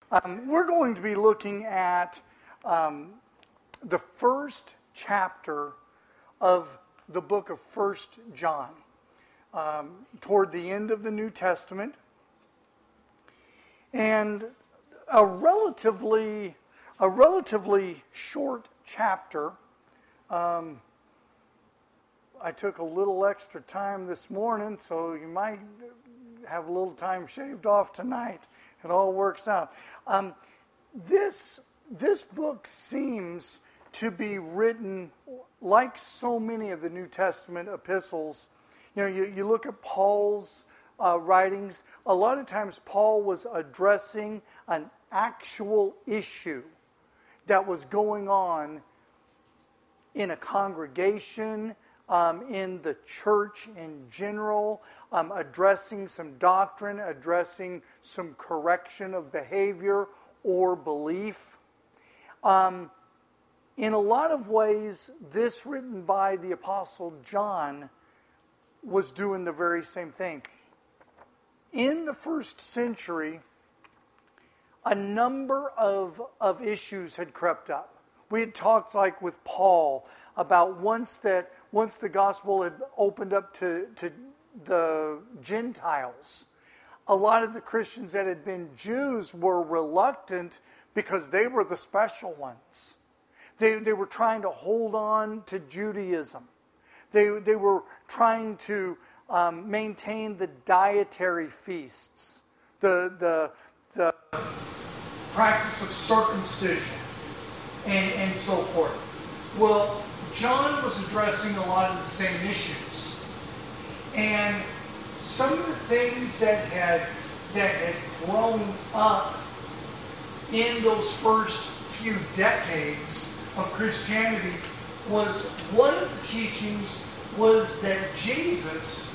We're going to be looking at the first chapter of the book of 1 John, toward the end of the New Testament, and a relatively short chapter. I took a little extra time this morning, so you might have a little time shaved off tonight. It all works out. This book seems to be written like so many of the New Testament epistles. You know, you look at Paul's writings. A lot of times Paul was addressing an actual issue that was going on in a congregation, in the church in general, addressing some doctrine, addressing some correction of behavior or belief. In a lot of ways, this written by the Apostle John was doing the very same thing. In the first century, a number of issues had crept up. We had talked, like with Paul, about once the gospel had opened up to the Gentiles, a lot of the Christians that had been Jews were reluctant because they were the special ones. They were trying to hold on to Judaism. They were trying to maintain the dietary feasts, the practice of circumcision, and so forth. Well, John was addressing a lot of the same issues. And some of the things that had grown up in those first few decades of Christianity was, one of the teachings was that Jesus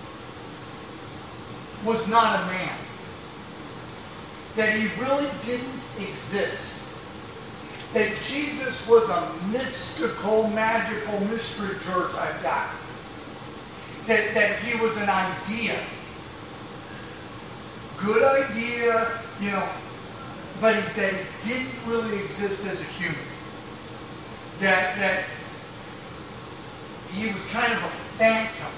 was not a man. That he really didn't exist. That Jesus was a mystical, magical mystery tour type guy. That he was an idea. Good idea, but that he didn't really exist as a human. That he was kind of a phantom.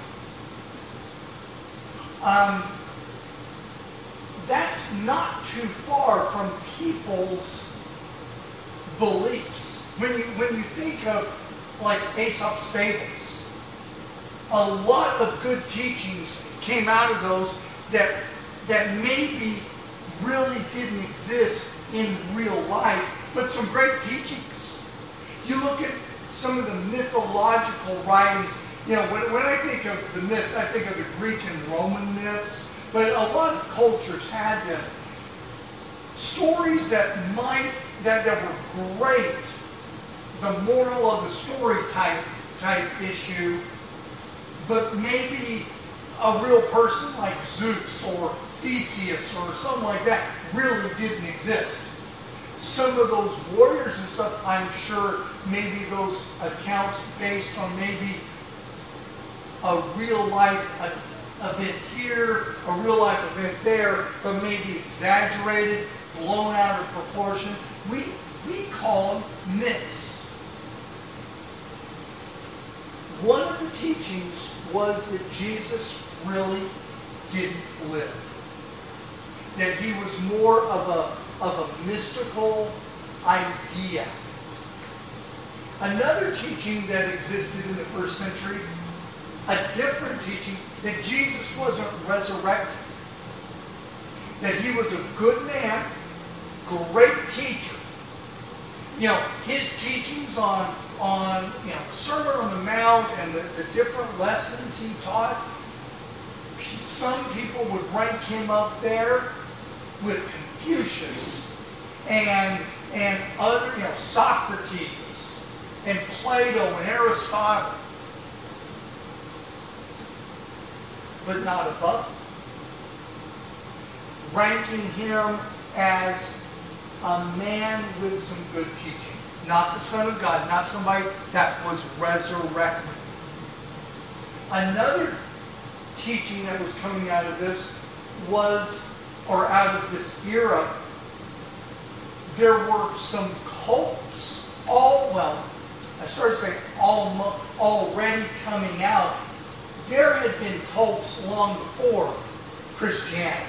That's not too far from people's beliefs. When you think of like Aesop's fables, a lot of good teachings came out of those that maybe really didn't exist in real life, but some great teachings. You look at some of the mythological writings. When I think of the myths, I think of the Greek and Roman myths, but a lot of cultures had them. Stories that were great, the moral of the story type issue, but maybe a real person like Zeus or Theseus or something like that really didn't exist. Some of those warriors and stuff, I'm sure maybe those accounts based on maybe a real life event here, a real life event there, but maybe exaggerated, blown out of proportion. We call them myths. One of the teachings was that Jesus really didn't live. That he was more of a mystical idea. Another teaching that existed in the first century, a different teaching, that Jesus wasn't resurrected. That he was a good man, great teacher. His teachings on Sermon on the Mount and the different lessons he taught, some people would rank him up there with Confucius and other, Socrates and Plato and Aristotle, but not above. Ranking him as a man with some good teaching. Not the Son of God, not somebody that was resurrected. Another teaching that was coming out of this was, or out of this era, there were some cults, I started saying already coming out. There had been cults long before Christianity.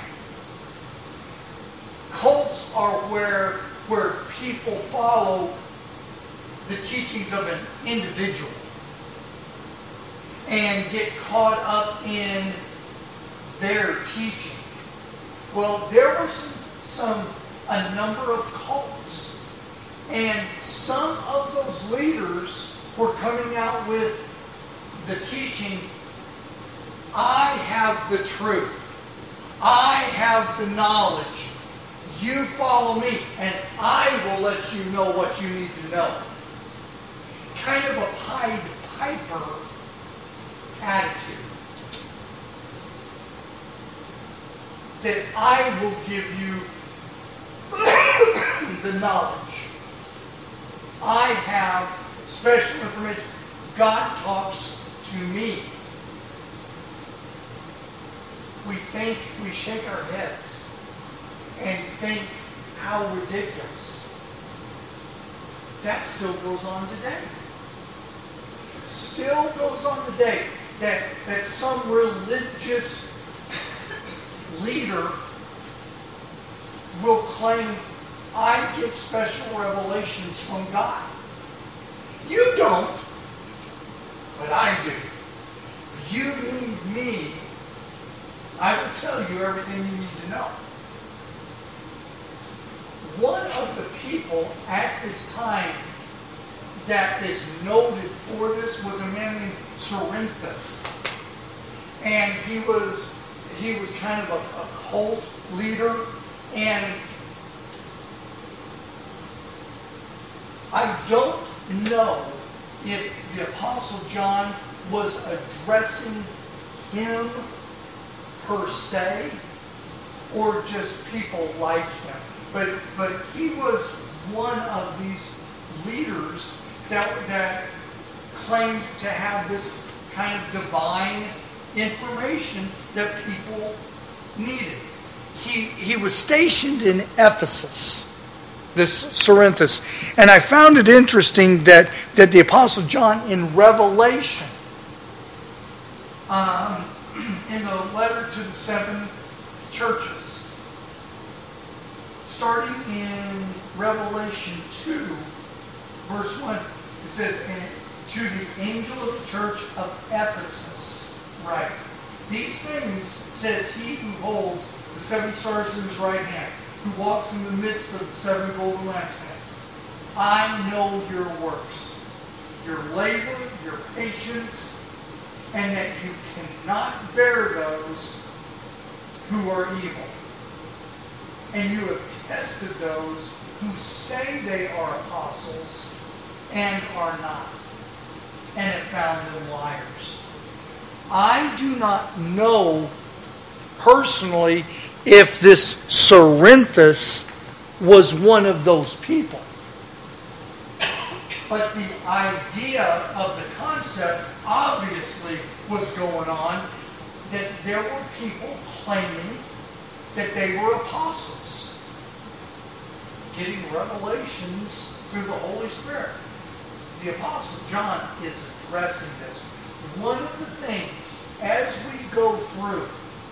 Cults are where people follow the teachings of an individual and get caught up in their teaching. Well, there were a number of cults, and some of those leaders were coming out with the teaching, I have the truth, I have the knowledge, you follow me, and I will let you know what you need to know. Kind of a Pied Piper attitude. That I will give you the knowledge. I have special information. God talks to me. We shake our heads and think how ridiculous. That still goes on today. Still goes on today that some religious leader will claim, I get special revelations from God. You don't, but I do. You need me. I will tell you everything you need to know. One of the people at this time that is noted for this was a man named Cerinthus. And he was kind of a cult leader, and I don't know if the Apostle John was addressing him per se, or just people like him. But he was one of these leaders that claimed to have this kind of divine information that people needed. He was stationed in Ephesus, this Cerinthus. And I found it interesting that the Apostle John in Revelation, in the letter to the 7 churches, starting in Revelation 2, verse 1, it says, and to the angel of the church of Ephesus, right? These things says he who holds the 7 stars in his right hand, who walks in the midst of the 7 golden lampstands. I know your works, your labor, your patience, and that you cannot bear those who are evil. And you have tested those who say they are apostles and are not, and have found them liars. I do not know personally if this Cerinthus was one of those people. But the idea of the concept obviously was going on, that there were people claiming that they were apostles, getting revelations through the Holy Spirit. The Apostle John is addressing this. One of the things, as we go through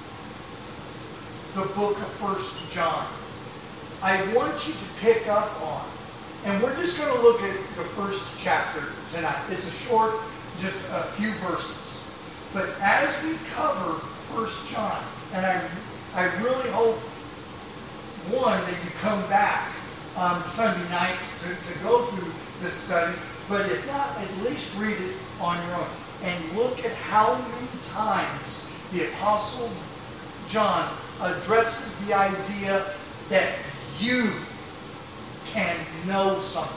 the book of 1 John, I want you to pick up on, and we're just going to look at the first chapter tonight. It's a short, just a few verses. But as we cover 1 John, and I really hope, one, that you come back Sunday nights to go through this study, but if not, at least read it on your own. And look at how many times the Apostle John addresses the idea that you can know something.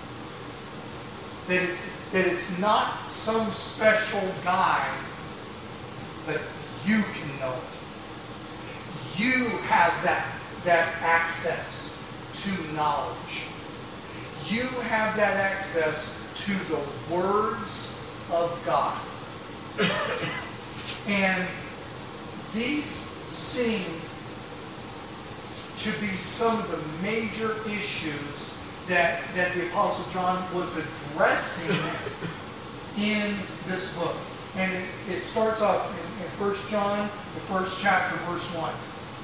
That it's not some special guy, but you can know it. You have that access to knowledge. You have that access to the words of God. And these seem to be some of the major issues that the Apostle John was addressing in this book. And it starts off in 1 John, the first chapter, verse 1.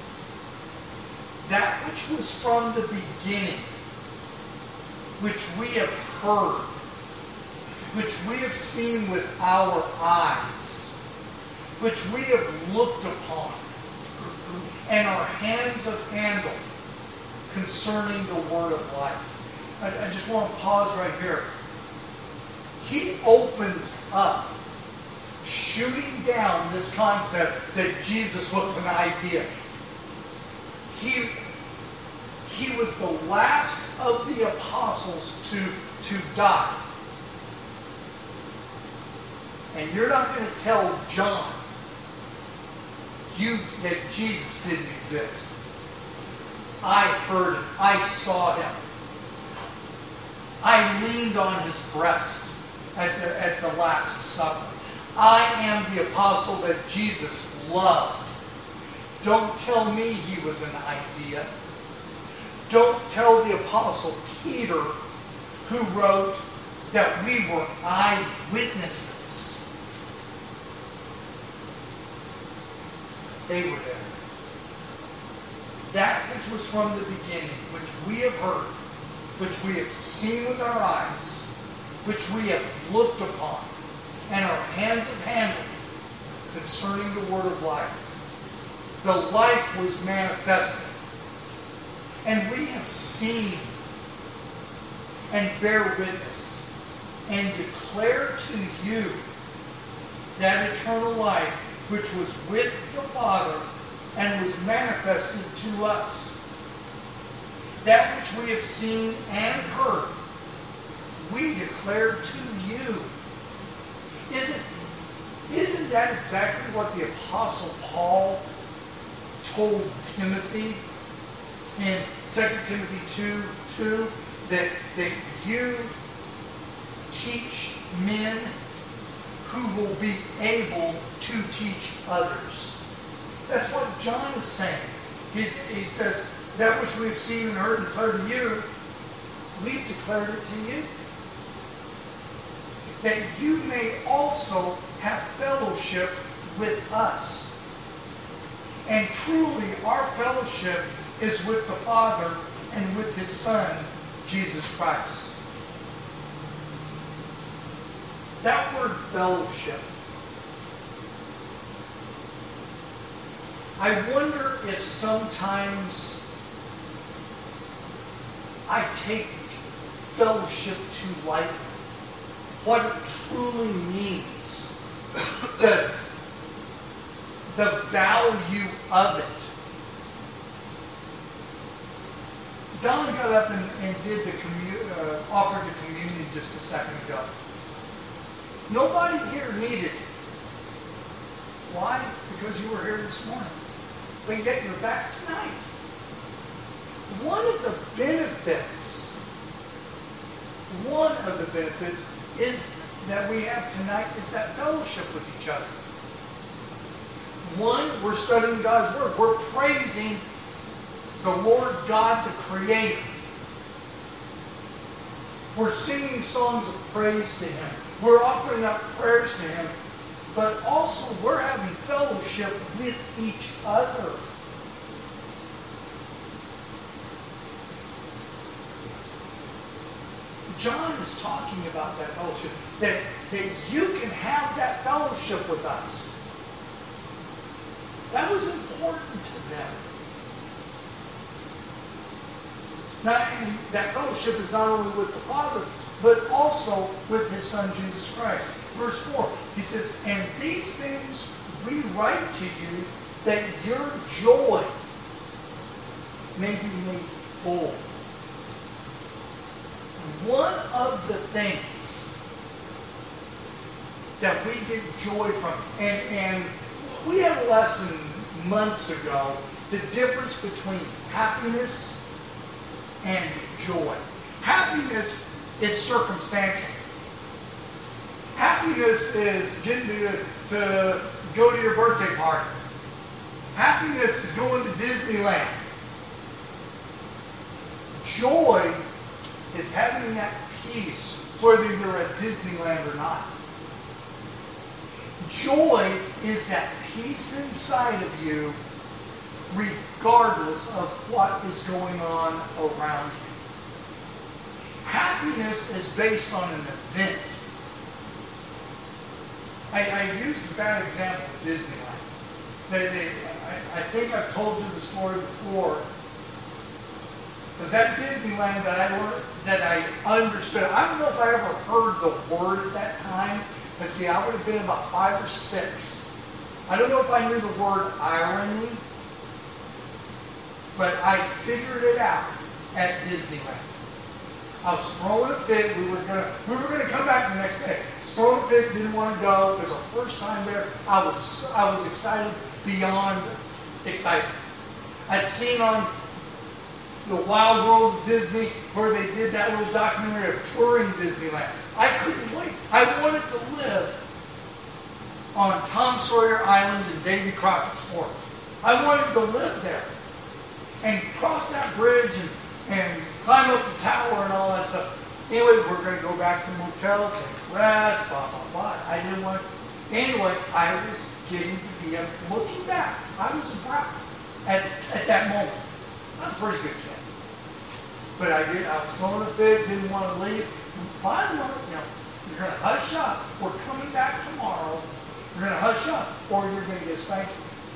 That which was from the beginning, which we have heard, which we have seen with our eyes, which we have looked upon, and our hands have handled concerning the word of life. I just want to pause right here. He opens up, shooting down this concept that Jesus was an idea. He was the last of the apostles to die. And you're not going to tell John that Jesus didn't exist. I heard him. I saw him. I leaned on his breast at the Last Supper. I am the apostle that Jesus loved. Don't tell me he was an idea. Don't tell the apostle Peter, who wrote that we were eyewitnesses. They were there. That which was from the beginning, which we have heard, which we have seen with our eyes, which we have looked upon, and our hands have handled, concerning the word of life. The life was manifested, and we have seen and bear witness and declare to you that eternal life which was with the Father and was manifested to us. That which we have seen and heard, we declare to you. Isn't that exactly what the Apostle Paul told Timothy in 2 Timothy 2:2, that you teach men who will be able to teach others? That's what John is saying. He says, that which we've seen and heard and declared to you, we've declared it to you. That you may also have fellowship with us. And truly, our fellowship is with the Father and with His Son, Jesus Christ. That word fellowship, I wonder if sometimes I take fellowship too lightly. What it truly means. The value of it. Don got up and did offered the communion just a second ago. Nobody here needed it. Why? Because you were here this morning. But yet you're back tonight. One of the benefits is that we have tonight is that fellowship with each other. One, we're studying God's Word. We're praising the Lord God, the Creator. We're singing songs of praise to Him. We're offering up prayers to Him. But also, we're having fellowship with each other. John is talking about that fellowship. That you can have that fellowship with us. That was important to them. That fellowship is not only with the Father, but also with His Son, Jesus Christ. Verse 4, he says, and these things we write to you, that your joy may be made full. One of the things that we get joy from, and we had a lesson months ago, the difference between happiness and joy. Happiness is circumstantial. Happiness is getting to go to your birthday party. Happiness is going to Disneyland. Joy is having that peace, whether you're at Disneyland or not. Joy is that peace inside of you, regardless of what is going on around you. Happiness is based on an event. I used a bad example of Disneyland. I think I've told you the story before. It was at Disneyland that I learned, that I understood. I don't know if I ever heard the word at that time. But see, I would have been about 5 or 6. I don't know if I knew the word irony, but I figured it out at Disneyland. I was throwing a fit. We were gonna come back the next day. Throwing a fit, didn't want to go. It was our first time there. I was excited beyond excited. I'd seen on the Wild World of Disney where they did that little documentary of touring Disneyland. I couldn't wait. I wanted to live on Tom Sawyer Island in Davy Crockett's Fort. I wanted to live there and cross that bridge and climb up the tower and all that stuff. Anyway, we're going to go back to the motel, take a rest, blah, blah, blah. I didn't want to. Anyway, I was getting to be, looking back, I was proud at that moment. I was a pretty good kid. But I was throwing a fit, didn't want to leave. And finally, you're going to hush up. We're coming back tomorrow. You're going to hush up, or you're going to get spanked.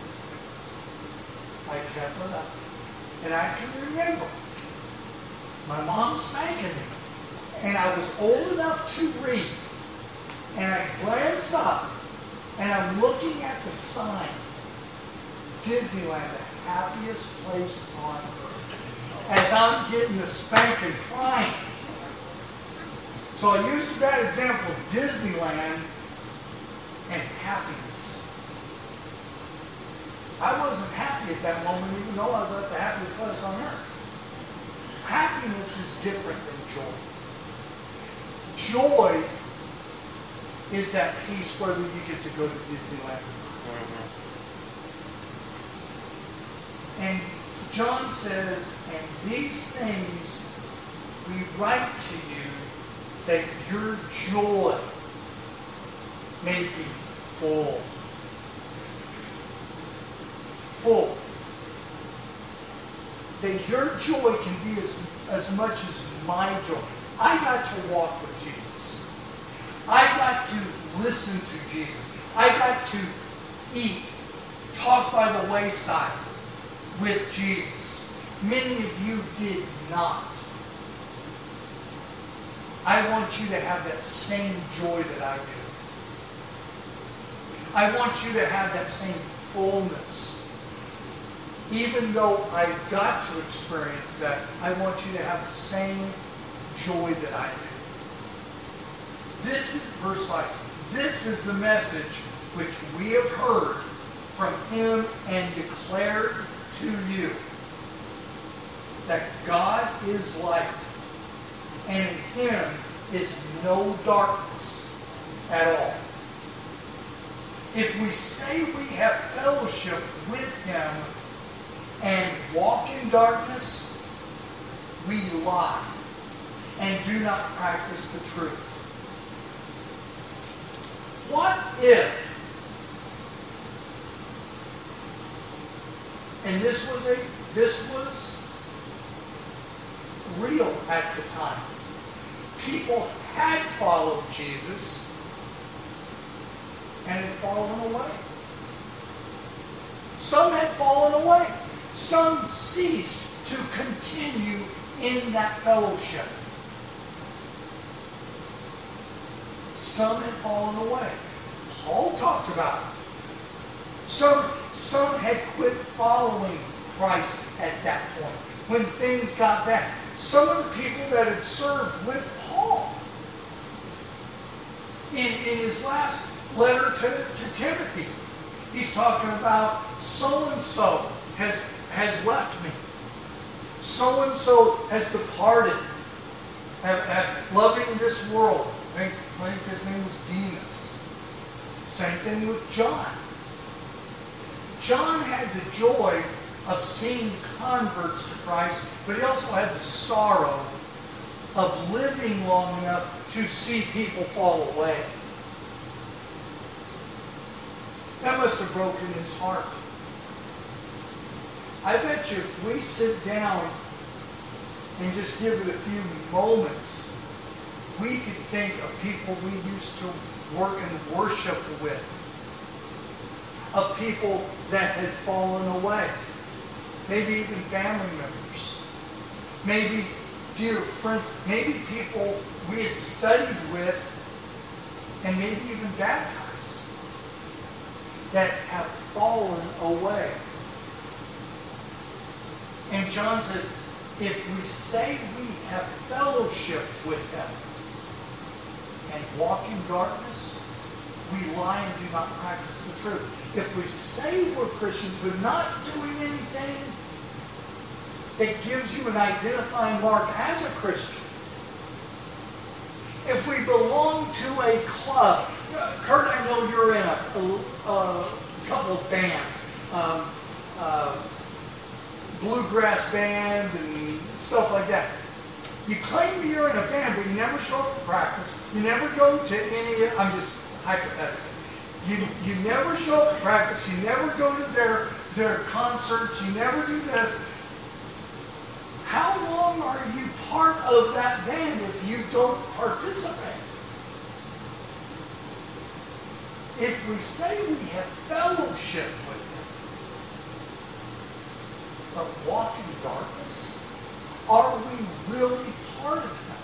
I kept it up. And I can remember my mom spanking me. And I was old enough to read. And I glance up, and I'm looking at the sign, Disneyland, the happiest place on earth. As I'm getting the spank and crying. So I used a bad example of Disneyland and happiness. I wasn't happy at that moment, even though I was at the happiest place on earth. Happiness is different than joy. Joy is that peace whether you get to go to Disneyland or not. And John says, and these things we write to you that your joy may be full. Full. That your joy can be as much as my joy. I got to walk with Jesus. I got to listen to Jesus. I got to eat, talk by the wayside with Jesus. Many of you did not. I want you to have that same joy that I do. I want you to have that same fullness. Even though I got to experience that, I want you to have the same joy that I do. This is verse 5. This is the message which we have heard from him and declared to you, that God is light, and in him is no darkness at all. If we say we have fellowship with him and walk in darkness, we lie and do not practice the truth. What if, and this was real at the time, people had followed Jesus and had fallen away. Some had fallen away. Some ceased to continue in that fellowship. Some had fallen away. Paul talked about it. Some had quit following Christ at that point, when things got bad. Some of the people that had served with Paul in his last letter to Timothy, he's talking about so-and-so has left me. So-and-so has departed, loving this world. I think his name was Demas. Same thing with John. John had the joy of seeing converts to Christ, but he also had the sorrow of living long enough to see people fall away. That must have broken his heart. I bet you if we sit down and just give it a few moments, we could think of people we used to work and worship with, of people that had fallen away, maybe even family members, maybe dear friends, maybe people we had studied with, and maybe even baptized, that have fallen away. And John says, if we say we have fellowship with him and walk in darkness, we lie and do not practice the truth. If we say we're Christians but not doing anything that gives you an identifying mark as a Christian, if we belong to a club, Kurt, I know you're in a couple of bands, bluegrass band and stuff like that. You claim you're in a band, but you never show up for practice. You never go to any, I'm just hypothetical. You never show up for practice. You never go to their concerts. You never do this. How long are you part of that band if you don't participate? If we say we have fellowship with him, but walk in darkness, are we really part of him?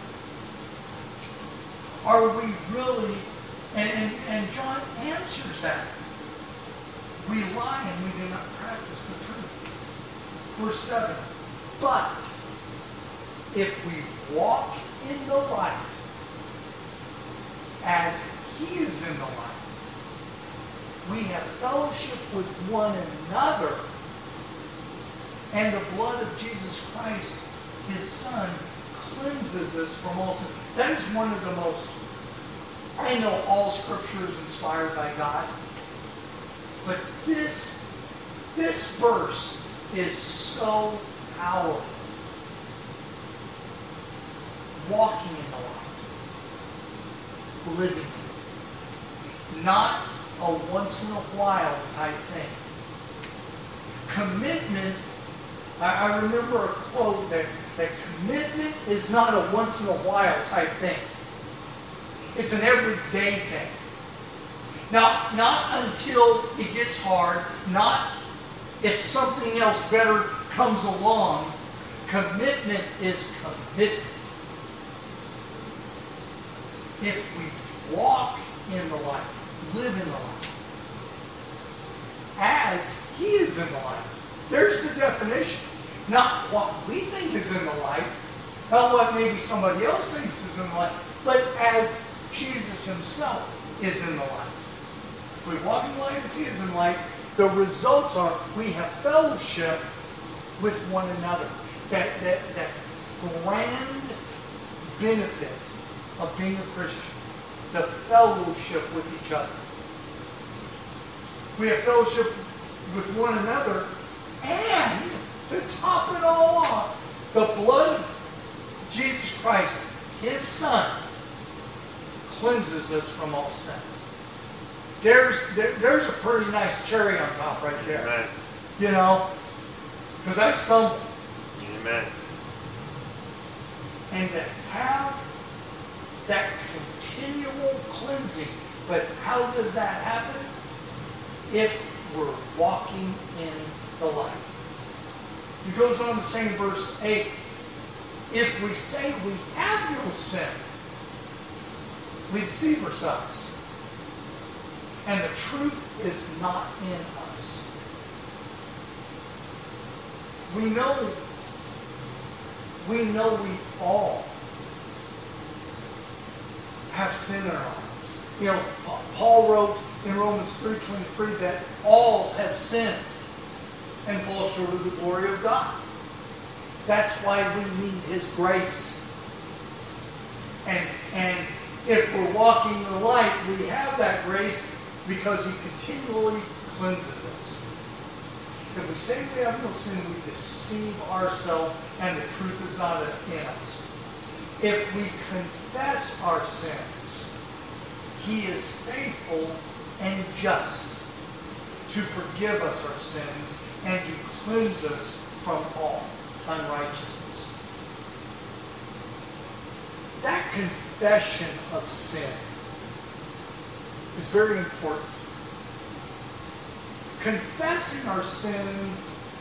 Are we really, and John answers that. We lie and we do not practice the truth. Verse 7, but if we walk in the light as he is in the light, we have fellowship with one another, and the blood of Jesus Christ, his Son, cleanses us from all sin. That is one of the most, I know all Scripture is inspired by God, but this verse is so powerful. Walking in the light, living in it, not a once in a while type thing. Commitment, I remember a quote that commitment is not a once in a while type thing. It's an everyday thing. Now, not until it gets hard, not if something else better comes along. Commitment is commitment. If we walk in the light, live in the light, as he is in the light. There's the definition. Not what we think is in the light, not what maybe somebody else thinks is in the light, but as Jesus himself is in the light. If we walk in the light as he is in the light, the results are we have fellowship with one another. That grand benefit of being a Christian, the fellowship with each other. We have fellowship with one another, and to top it all off, the blood of Jesus Christ, his Son, cleanses us from all sin. There's a pretty nice cherry on top right there. Amen. You know, because I stumble. Amen. And to have that continual cleansing. But how does that happen? If we're walking in the light. He goes on to say in verse 8, if we say we have no sin, we deceive ourselves. And the truth is not in us. We know we all have sin in our lives. You know, Paul wrote in Romans 3:23 that all have sinned and fall short of the glory of God. That's why we need his grace. And if we're walking in the light, we have that grace because he continually cleanses us. If we say we have no sin, we deceive ourselves and the truth is not in us. If we confess our sins, He is faithful and just to forgive us our sins and to cleanse us from all unrighteousness. That confession of sin is very important. Confessing our sin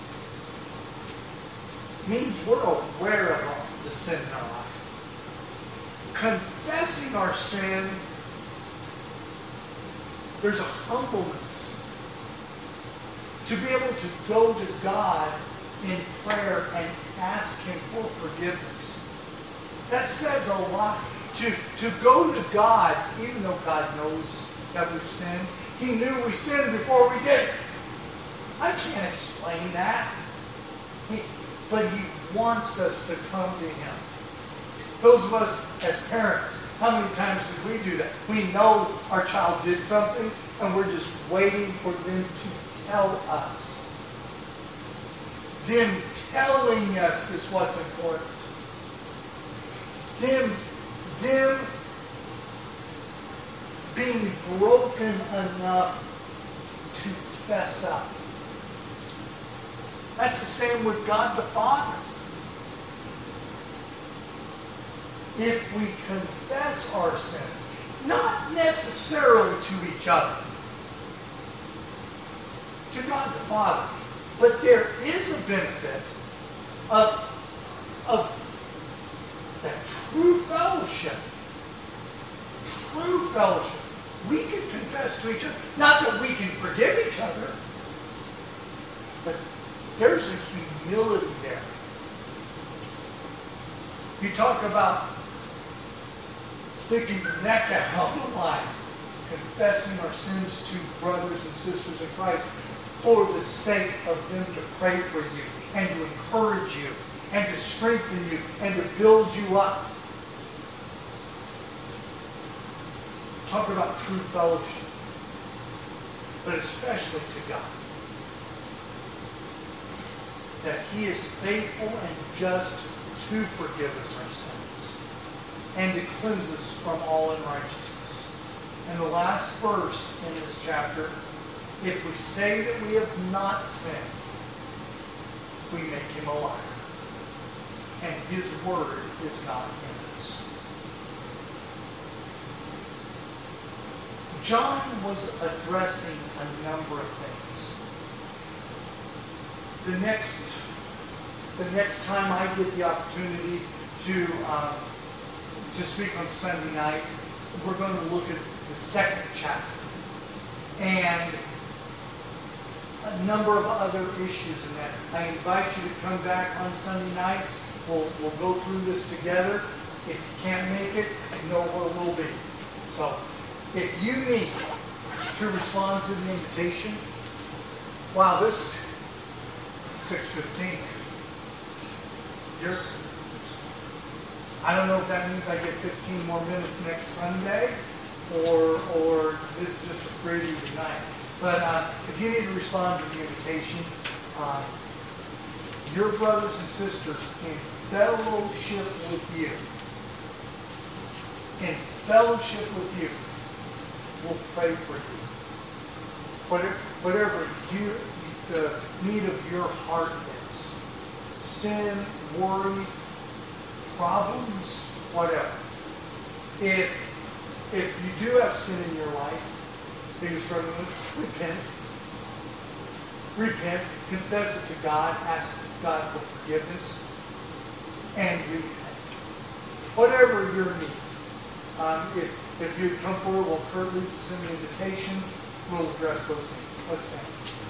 means we're aware of the sin in our life. Confessing our sin, there's a humbleness to be able to go to God in prayer and ask Him for forgiveness. That says a lot. To go to God, even though God knows that we've sinned, He knew we sinned before we did. I can't explain that. But He wants us to come to Him. Those of us as parents, how many times did we do that? We know our child did something and we're just waiting for them to tell us. Them telling us is what's important. Them being broken enough to fess up. That's the same with God the Father. If we confess our sins, not necessarily to each other, to God the Father, but there is a benefit of that true fellowship. True fellowship. We can confess to each other. Not that we can forgive each other, but there's a humility there. You talk about sticking your neck out on the line, confessing our sins to brothers and sisters in Christ for the sake of them to pray for you and to encourage you and to strengthen you and to build you up. Talk about true fellowship, but especially to God. That He is faithful and just to forgive us our sins and to cleanse us from all unrighteousness. And the last verse in this chapter, if we say that we have not sinned, we make Him a liar. And His word is not in us. John was addressing a number of things. The next time I get the opportunity to speak on Sunday night, we're going to look at the second chapter and a number of other issues in that. I invite you to come back on Sunday nights. We'll go through this together. If you can't make it, you know where we'll be. So, if you need to respond to the invitation, wow, this 6:15. I don't know if that means I get 15 more minutes next Sunday, or this is just a preview tonight. But if you need to respond to the invitation, your brothers and sisters in fellowship with you, will pray for you. Whatever the need of your heart is, sin, worry, problems, whatever. If you do have sin in your life that you're struggling with, repent. Repent, confess it to God, ask God for forgiveness, and repent. Whatever your need. If you come forward, Kurt leads us in the invitation, we'll address those needs. Let's stand.